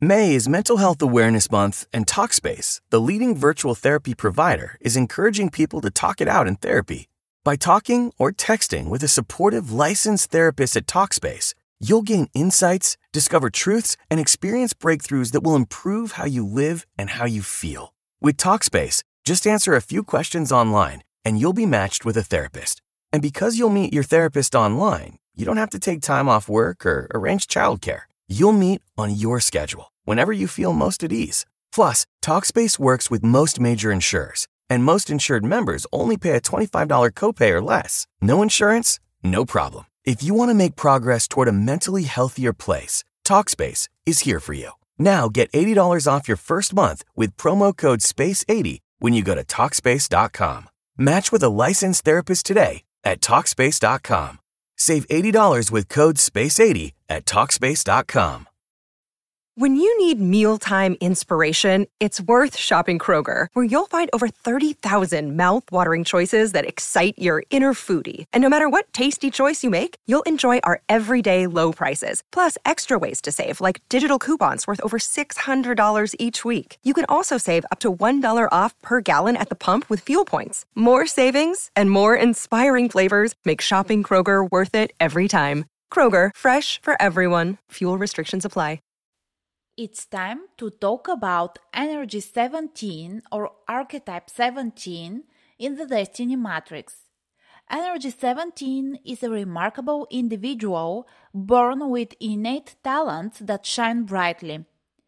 May is Mental Health Awareness Month, and Talkspace, the leading virtual therapy provider, is encouraging people to talk it out in therapy. By talking or texting with a supportive, licensed therapist at Talkspace, you'll gain insights, discover truths, and experience breakthroughs that will improve how you live and how you feel. With Talkspace, just answer a few questions online, and you'll be matched with a therapist. And because you'll meet your therapist online, you don't have to take time off work or arrange childcare. You'll meet on your schedule, whenever you feel most at ease. Plus, Talkspace works with most major insurers, and most insured members only pay a $25 copay or less. No insurance? No problem. If you want to make progress toward a mentally healthier place, Talkspace is here for you. Now get $80 off your first month with promo code SPACE80 when you go to Talkspace.com. Match with a licensed therapist today at Talkspace.com. Save $80 with code SPACE80 at Talkspace.com. When you need mealtime inspiration, it's worth shopping Kroger, where you'll find over 30,000 mouth-watering choices that excite your inner foodie. And no matter what tasty choice you make, you'll enjoy our everyday low prices, plus extra ways to save, like digital coupons worth over $600 each week. You can also save up to $1 off per gallon at the pump with fuel points. More savings and more inspiring flavors make shopping Kroger worth it every time. Kroger, fresh for everyone. Fuel restrictions apply. It's time to talk about Energy 17 or Archetype 17 in the Destiny Matrix. Energy 17 is a remarkable individual born with innate talents that shine brightly.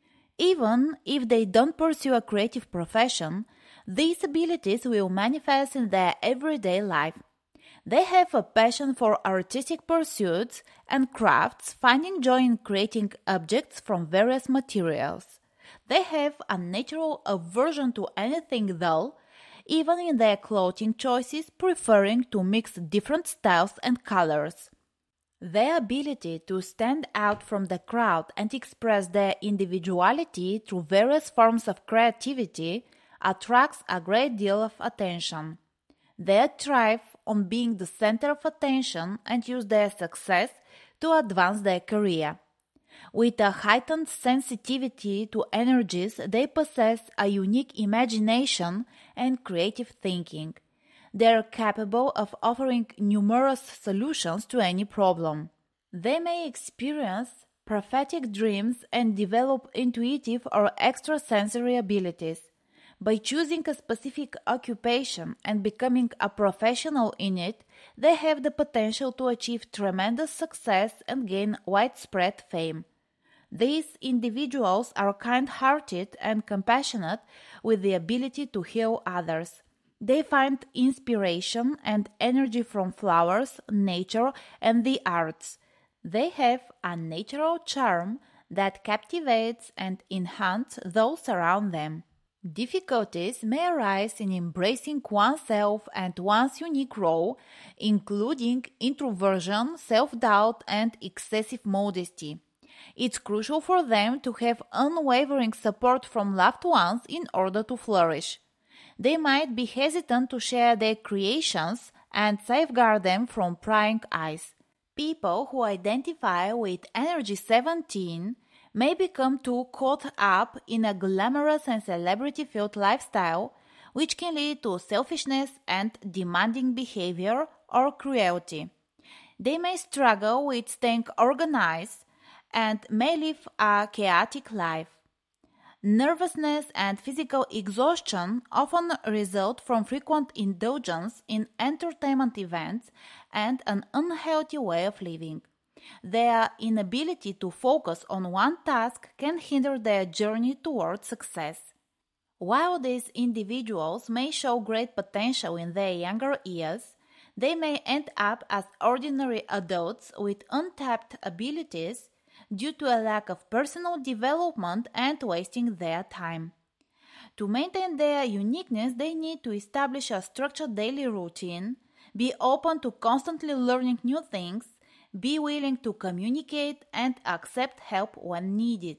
Even if they don't pursue a creative profession, these abilities will manifest in their everyday life. They have a passion for artistic pursuits and crafts, finding joy in creating objects from various materials. They have a natural aversion to anything dull, even in their clothing choices, preferring to mix different styles and colors. Their ability to stand out from the crowd and express their individuality through various forms of creativity attracts a great deal of attention. They thrive on being the center of attention and use their success to advance their career. With a heightened sensitivity to energies, they possess a unique imagination and creative thinking. They are capable of offering numerous solutions to any problem. They may experience prophetic dreams and develop intuitive or extrasensory abilities. By choosing a specific occupation and becoming a professional in it, they have the potential to achieve tremendous success and gain widespread fame. These individuals are kind-hearted and compassionate with the ability to heal others. They find inspiration and energy from flowers, nature, and the arts. They have a natural charm that captivates and enhances those around them. Difficulties may arise in embracing oneself and one's unique role, including introversion, self-doubt, and excessive modesty. It's crucial for them to have unwavering support from loved ones in order to flourish. They might be hesitant to share their creations and safeguard them from prying eyes. People who identify with Energy 17 may become too caught up in a glamorous and celebrity-filled lifestyle, which can lead to selfishness and demanding behavior or cruelty. They may struggle with staying organized and may live a chaotic life. Nervousness and physical exhaustion often result from frequent indulgence in entertainment events and an unhealthy way of living. Their inability to focus on one task can hinder their journey towards success. While these individuals may show great potential in their younger years, they may end up as ordinary adults with untapped abilities due to a lack of personal development and wasting their time. To maintain their uniqueness, they need to establish a structured daily routine, be open to constantly learning new things, be willing to communicate, and accept help when needed.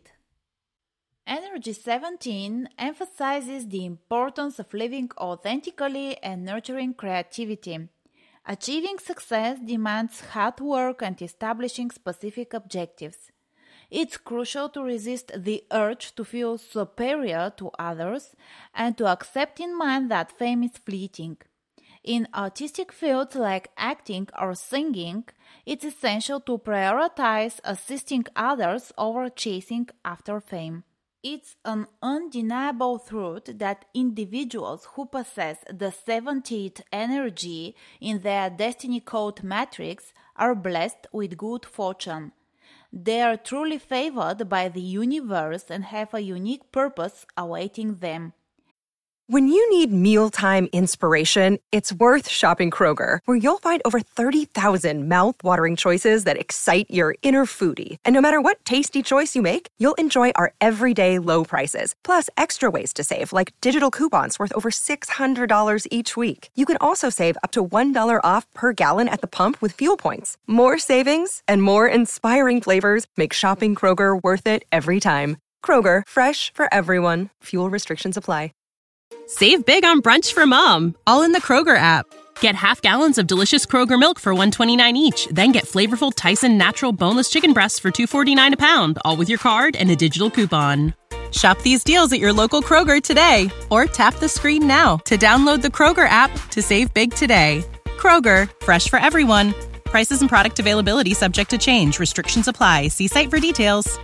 Energy 17 emphasizes the importance of living authentically and nurturing creativity. Achieving success demands hard work and establishing specific objectives. It's crucial to resist the urge to feel superior to others and to accept in mind that fame is fleeting. In artistic fields like acting or singing, it's essential to prioritize assisting others over chasing after fame. It's an undeniable truth that individuals who possess the 17th energy in their destiny code matrix are blessed with good fortune. They are truly favored by the universe and have a unique purpose awaiting them. When you need mealtime inspiration, it's worth shopping Kroger, where you'll find over 30,000 mouth-watering choices that excite your inner foodie. And no matter what tasty choice you make, you'll enjoy our everyday low prices, plus extra ways to save, like digital coupons worth over $600 each week. You can also save up to $1 off per gallon at the pump with fuel points. More savings and more inspiring flavors make shopping Kroger worth it every time. Kroger, fresh for everyone. Fuel restrictions apply. Save big on brunch for mom, all in the Kroger app. Get half gallons of delicious Kroger milk for $1.29 each. Then get flavorful Tyson natural boneless chicken breasts for $2.49 a pound, all with your card and a digital coupon. Shop these deals at your local Kroger today, or tap the screen now to download the Kroger app to save big today. Kroger, fresh for everyone. Prices and product availability subject to change. Restrictions apply. See site for details.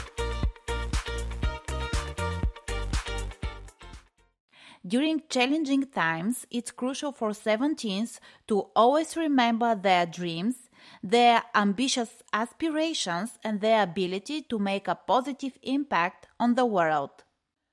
During challenging times, it's crucial for 17s to always remember their dreams, their ambitious aspirations, and their ability to make a positive impact on the world.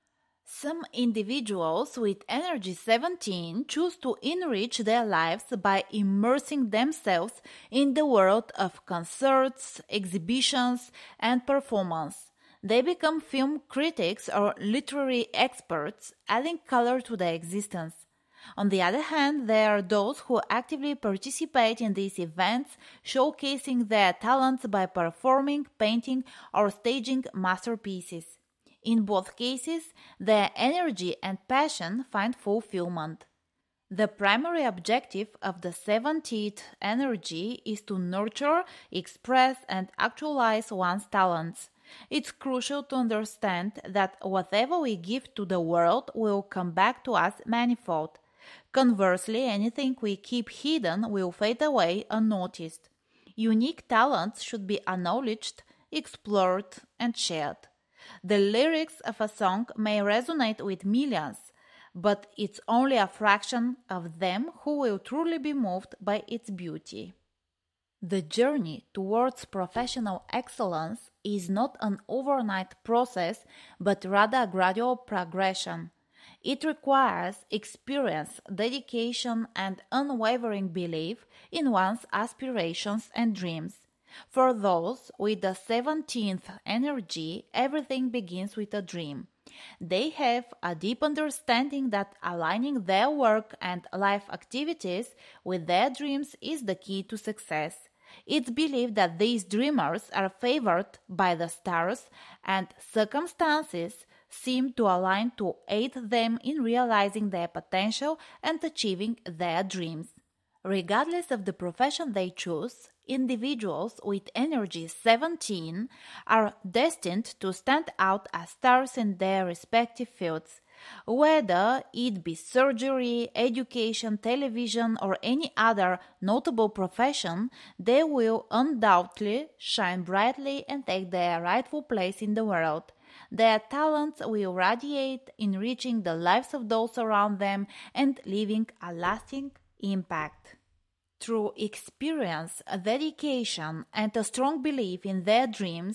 Some individuals with energy 17 choose to enrich their lives by immersing themselves in the world of concerts, exhibitions, and performance. They become film critics or literary experts, adding color to their existence. On the other hand, there are those who actively participate in these events, showcasing their talents by performing, painting, or staging masterpieces. In both cases, their energy and passion find fulfillment. The primary objective of the 17th energy is to nurture, express, and actualize one's talents. It's crucial to understand that whatever we give to the world will come back to us manifold. Conversely, anything we keep hidden will fade away unnoticed. Unique talents should be acknowledged, explored, and shared. The lyrics of a song may resonate with millions, but it's only a fraction of them who will truly be moved by its beauty. The journey towards professional excellence is not an overnight process, but rather a gradual progression. It requires experience, dedication, and unwavering belief in one's aspirations and dreams. For those with the 17th energy, everything begins with a dream. They have a deep understanding that aligning their work and life activities with their dreams is the key to success. It's believed that these dreamers are favored by the stars, and circumstances seem to align to aid them in realizing their potential and achieving their dreams. Regardless of the profession they choose, individuals with energy 17 are destined to stand out as stars in their respective fields. Whether it be surgery, education, television, or any other notable profession, they will undoubtedly shine brightly and take their rightful place in the world. Their talents will radiate, enriching the lives of those around them and leaving a lasting impact. Through experience, dedication, and a strong belief in their dreams,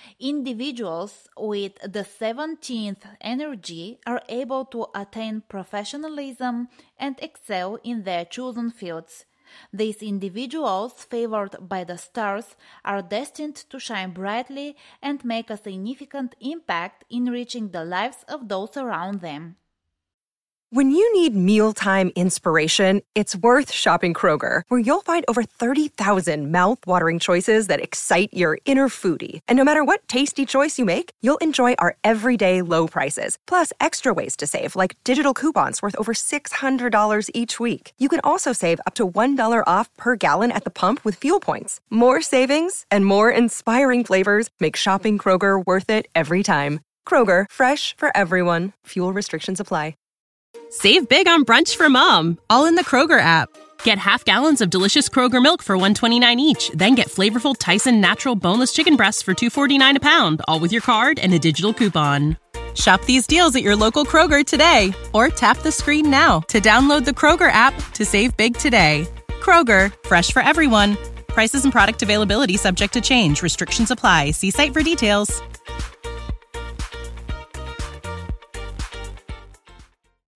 individuals with the 17th energy are able to attain professionalism and excel in their chosen fields. These individuals, favored by the stars, are destined to shine brightly and make a significant impact in enriching the lives of those around them. When you need mealtime inspiration, it's worth shopping Kroger, where you'll find over 30,000 mouth-watering choices that excite your inner foodie. And no matter what tasty choice you make, you'll enjoy our everyday low prices, plus extra ways to save, like digital coupons worth over $600 each week. You can also save up to $1 off per gallon at the pump with fuel points. More savings and more inspiring flavors make shopping Kroger worth it every time. Kroger, fresh for everyone. Fuel restrictions apply. Save big on brunch for mom, all in the Kroger app. Get half gallons of delicious Kroger milk for $1.29 each. Then get flavorful Tyson natural boneless chicken breasts for $2.49 a pound, all with your card and a digital coupon. Shop these deals at your local Kroger today, or tap the screen now to download the Kroger app to save big today. Kroger, fresh for everyone. Prices and product availability subject to change. Restrictions apply. See site for details.